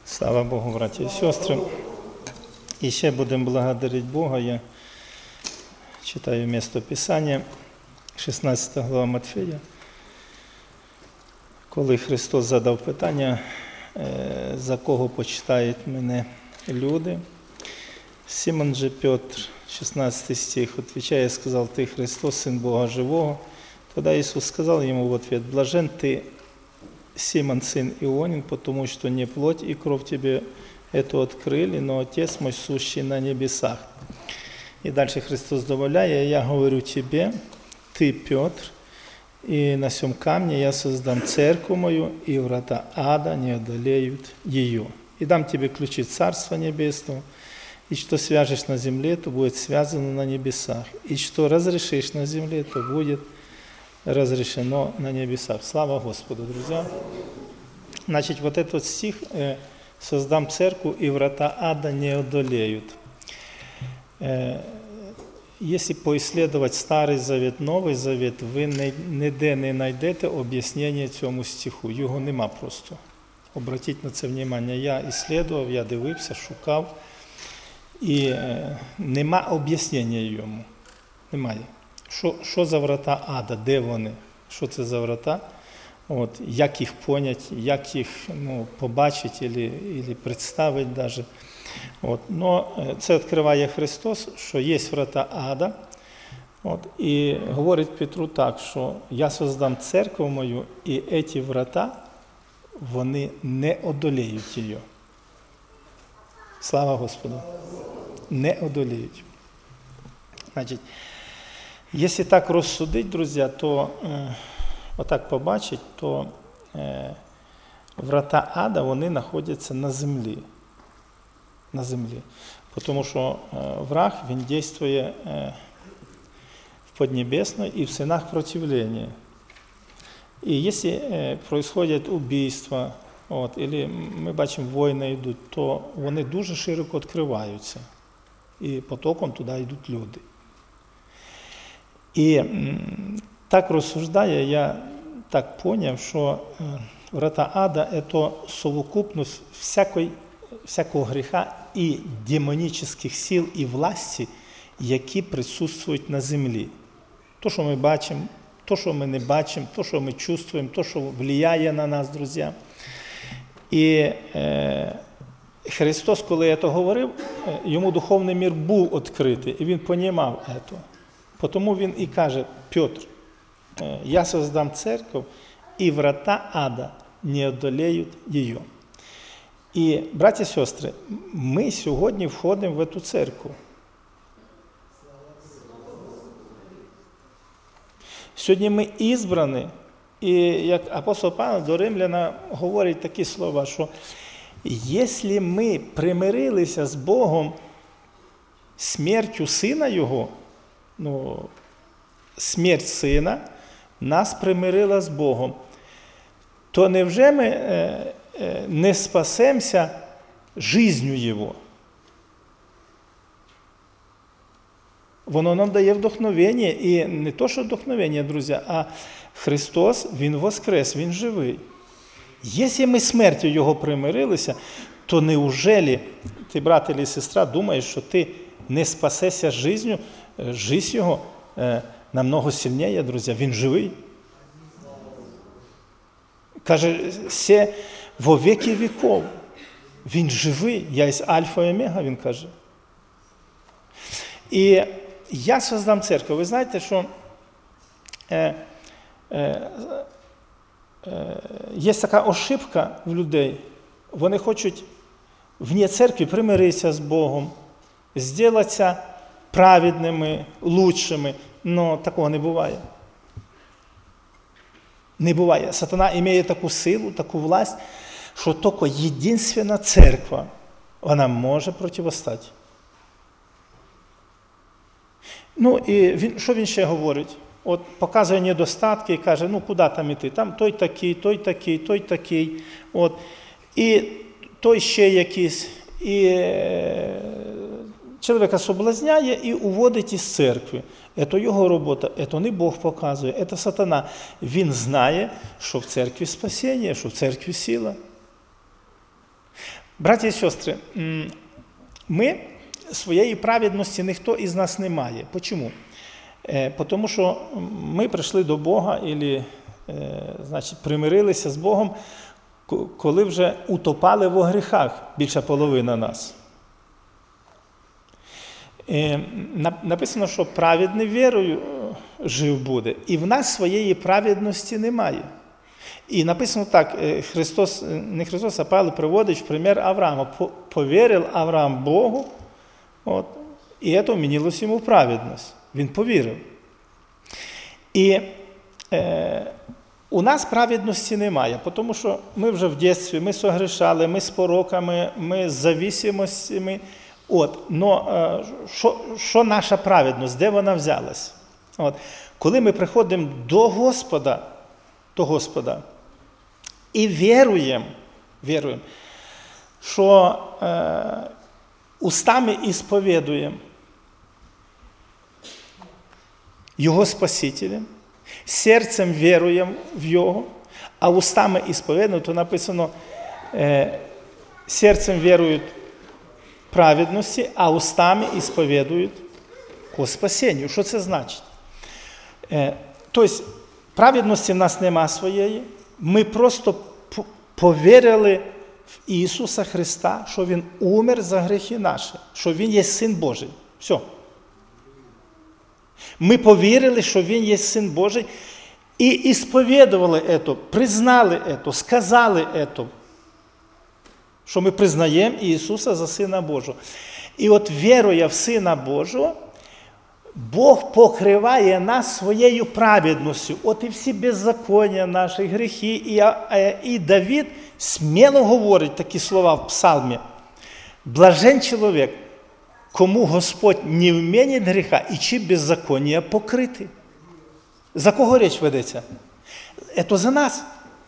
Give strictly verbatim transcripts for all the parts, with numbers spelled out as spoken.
Слава Богу, браті і сестри. І ще будемо благодарити Бога. Я читаю місто Писання, шістнадцята глава Матфея. Коли Христос задав питання, за кого почитають мене люди, Симон же Петр, шестнадцатый стих, отвечая, сказал: «Ты Христос, Сын Бога Живого». Тогда Иисус сказал ему в ответ: «Блажен ты, Симон, сын Ионин, потому что не плоть и кровь тебе это открыли, но Отец мой, сущий на небесах». И дальше Христос добавляет: «Я говорю тебе, ты Петр, и на сем камне я создам церковь мою, и врата ада не одолеют ее. И дам тебе ключи Царства Небесного, и что свяжешь на земле, то будет связано на небесах, и что разрешишь на земле, то будет разрешено на небесах». Слава Господу, друзья! Значит, вот этот стих «Создам церковь, и врата ада не одолеют». Если поисследовать Старий Завет, Новий Завет, ви ніде не знайдете об'яснення цьому стиху. Його нема просто. Обратіть на це увагу. Я іслідував, я дивився, шукав. І нема об'яснення йому. Немає. Що, що за врата ада? Де вони? Що це за врата? От, як їх понять, як їх ну, побачити або представити навіть. От, но це відкриває Христос, що є врата ада. От, і говорить Петру так, що я создам церковь мою, і ці врата, вони не одоліють її. Слава Господу! Не одоліють. Значить, якщо так розсудити, друзі, то е, отак побачить, то е, врата ада, вони знаходяться на землі. На землі. Тому що е, враг, він дійствує е, в Поднебесной і в синах противления. І якщо е, происходять убійства, от, або ми бачимо, війни йдуть, то вони дуже широко відкриваються. І потоком туди йдуть люди. І м, так розсуждає, я так поняв, що е, врата ада – це совокупність всякої всякого гріха і демонічних сил і власті, які присутствують на землі. То, що ми бачимо, то, що ми не бачимо, то, що ми чувствуємо, то, що впливає на нас, друзі. І е, Христос, коли це говорив, йому духовний мір був відкритий, і він розумів це. Тому він і каже: Петр, я создам церковь, і врата ада не одолеють її. І, браті і сестри, ми сьогодні входимо в цю церкву. Сьогодні ми ізбрані, і як апостол Павло до Римляна говорить такі слова, що якщо ми примирилися з Богом смертю Сина Його, ну, смерть Сина нас примирила з Богом, то невже ми е, е, не спасемося жизнью Його? Воно нам дає вдохновення, і не то, що вдохновення, друзі, а Христос, Він воскрес, Він живий. Якщо ми смертю Його примирилися, то неужели ти, брат або сестра, думаєш, що ти не спасешся жизнью, жизнь Його е, намного сильніше, друзі, Він живий. Каже, все во веки віков. Він живий, я із альфа і омега, він каже. І я создам церкву. Ви знаєте, що е, е, е, є така ошибка в людей. Вони хочуть вне церкви примиритися з Богом, зробитися праведними, лучшими. Но такого не буває. Не буває. Сатана має таку силу, таку власть, що тільки єдинственна церква, вона може противостати. Ну, і він, що він ще говорить? От показує недостатки і каже, ну, куди там іти? Там той такий, той такий, той такий. От. І той ще якийсь. І е, чоловіка соблазняє і уводить із церкви. Це його робота, це не Бог показує, це сатана. Він знає, що в церкві спасіння, що в церкві сила. Браті і сестри, ми своєї праведності ніхто із нас не має. Чому? Тому що ми прийшли до Бога, або, значить, примирилися з Богом, коли вже утопали во гріхах, більша половина нас. Написано, що праведний вірою жив буде, і в нас своєї праведності немає. І написано так, Христос, не Христос, а Павло приводить в примір Авраама. Повірив Авраам Богу, от, і це вмінилось йому в праведність. Він повірив. І е, у нас праведності немає, тому що ми вже в дитинстві, ми согрішали, ми з пороками, ми з зависимостями. От, но е, що, що наша праведність, де вона взялась? От, коли ми приходимо до Господа, до Господа і віруємо, віруємо, що е, устами ісповідуємо Його Спасителем, серцем віруємо в Його, а устами ісповідуємо, то написано, е, серцем вірують праведності, а устами ісповідують ко спасенню. Що це значить? Е, тобто, праведності в нас нема своєї, ми просто повірили в Ісуса Христа, що Він умер за гріхи наші, що Він є Син Божий. Все. Ми повірили, що Він є Син Божий, і ісповідували це, признали це, сказали це, що ми признаємо Ісуса за Сина Божого. І от віруя в Сина Божого, Бог покриває нас своєю праведністю. От і всі беззаконня наші, гріхи. І, і Давид сміло говорить такі слова в псалмі. Блажен чоловік, кому Господь не вмінить гріха і чи беззаконня покрити. За кого річ ведеться? Це за нас.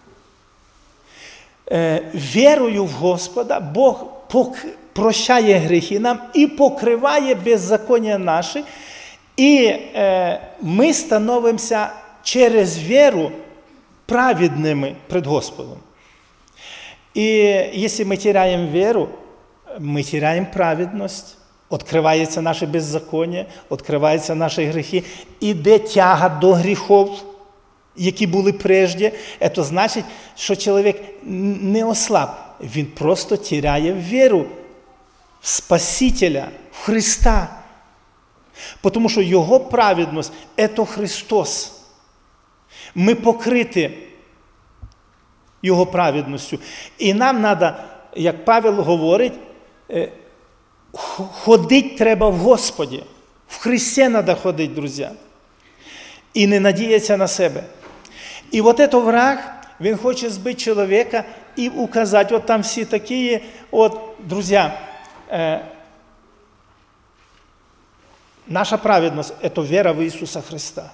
Е, вірою в Господа Бог прощає гріхи нам і покриває беззаконня наші. І е, ми становимося через віру праведними перед Господом. І якщо ми теряємо віру, ми теряємо праведність, відкривається наше беззаконня, відкриваються наші гріхи, іде тяга до гріхів, які були прежде. Це значить, що чоловік не ослаб, він просто теряє віру в Спасителя, в Христа. Тому що Його праведність – це Христос. Ми покриті Його праведністю. І нам треба, як Павел говорить, ходити треба в Господі. В Христі треба ходити, друзі. І не надіятися на себе. І от цей враг, він хоче збити чоловіка і указати, от там всі такі, от, друзі, наша праведность – это вера в Иисуса Христа.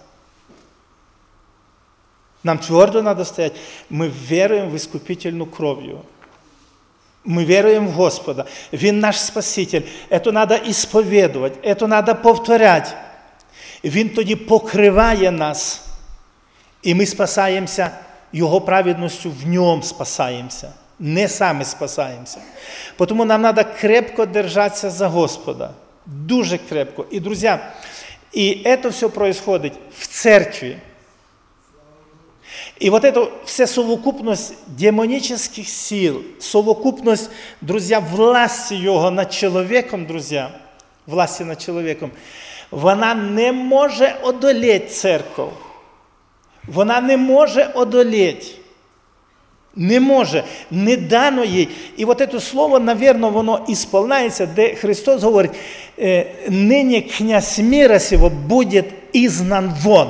Нам твердо надо стоять. Мы веруем в искупительную кровью. Мы веруем в Господа. Він наш Спаситель. Это надо исповедовать, это надо повторять. Він тоді покриває нас. І ми спасаємося Його праведністю, в Ньому спасаємося. Не самі спасаємося. Тому нам треба крепко держатися за Господа. Дуже крепко. И, друзья, и это все происходит в церкви. И вот эта вся совокупность демонических сил, совокупность, друзья, власти Його над чоловіком, друзья, власти над чоловіком, вона не може одолеть церкву. Вона не може одолеть. Не може, не дано їй. І от це слово, навірно, воно ісполняється, де Христос говорить, нині князь мира сего буде ізгнан вон.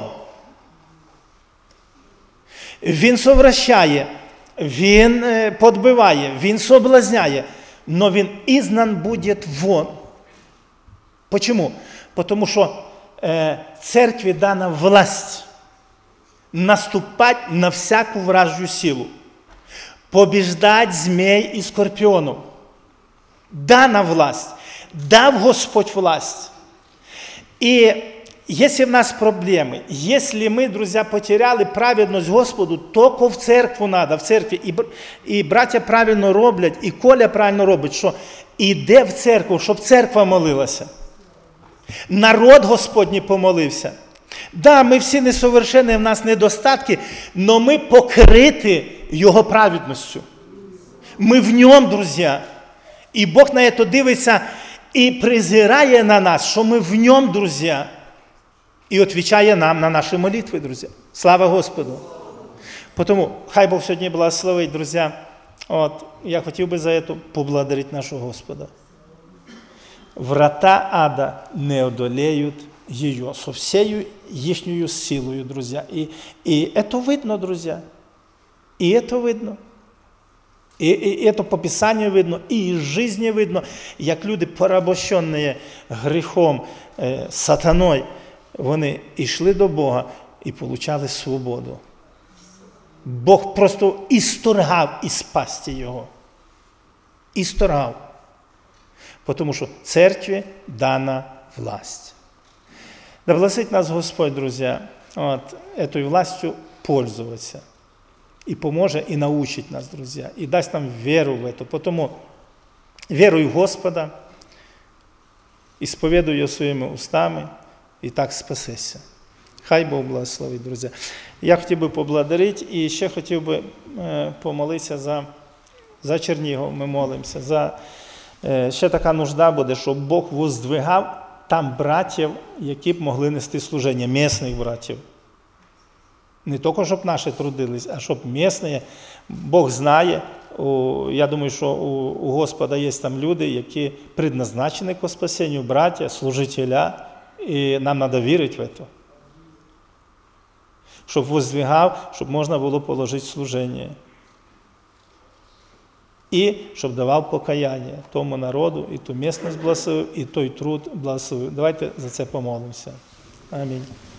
Він совращає, він подбиває, він соблазняє, но він ізгнан буде вон. Почему? Потому що церкві дана власть наступати на всяку вражью силу. Побіждать змей і скорпіонів. Дана власть. Дав Господь власть. І Если в нас проблемы, если мы, друзья, потеряли праведность Господу, только в церкву надо, в церкві. І, і браття правильно роблять, і Коля правильно робить, що іде в церкву, щоб церква молилася. Народ Господній помолився. Да, ми всі несовершенні, в нас недостатки, но ми покриті Його праведністю. Ми в Ньому, друзі. І Бог на це дивиться і презирає на нас, що ми в Ньому, друзі. І відповідає нам на наші молитви, друзі. Слава Господу! Тому хай Бог сьогодні благословить, друзі. От, я хотів би за це поблагодарити нашого Господа. Врата ада не одолеют ее со всею їхньою силою, друзі. І, і це видно, друзі. І це видно. І, і це по Писанню видно, і із житті видно, як люди, порабощені гріхом, е, сатаною, вони йшли до Бога і отримали свободу. Бог просто історгав із пасті його. Історгав. Тому що церкві дана власть. Да благословить нас Господь, друзі, от, этой властью пользоваться. І поможе, і научить нас, друзі. І дасть нам віру в это. Тому віруй в Господа, і сповідуй його своїми устами, і так спасешся. Хай Бог благословить, друзі. Я хотів би поблагодарити, і ще хотів би е, помолитися за, за Чернігов, ми молимося. За, е, ще така нужда буде, щоб Бог воздвигав там братів, які б могли нести служення, місних братів. Не тільки, щоб наші трудились, а щоб місні. Бог знає, у, я думаю, що у, у Господа є там люди, які предназначені к спасенню, браття, служителя, і нам треба вірити в це. Щоб воздвигав, щоб можна було положити служення. І щоб давав покаяння тому народу, і ту місцевість благословив, і той труд благословив. Давайте за це помолимося. Амінь.